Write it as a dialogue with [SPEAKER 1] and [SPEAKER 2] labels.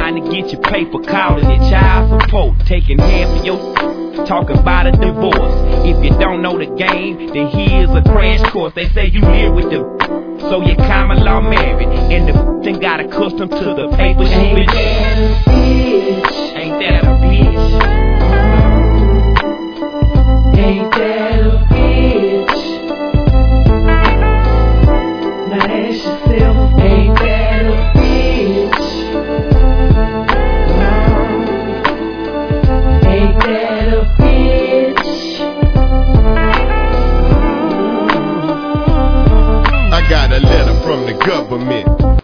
[SPEAKER 1] trying to get your paper, calling it child support, taking half of your talking about a divorce. If you don't know the game, then here's a crash course. They say you live with the so you common law married, and the then got accustomed to the paper.
[SPEAKER 2] Ain't that a bitch?
[SPEAKER 1] Ain't that a bitch?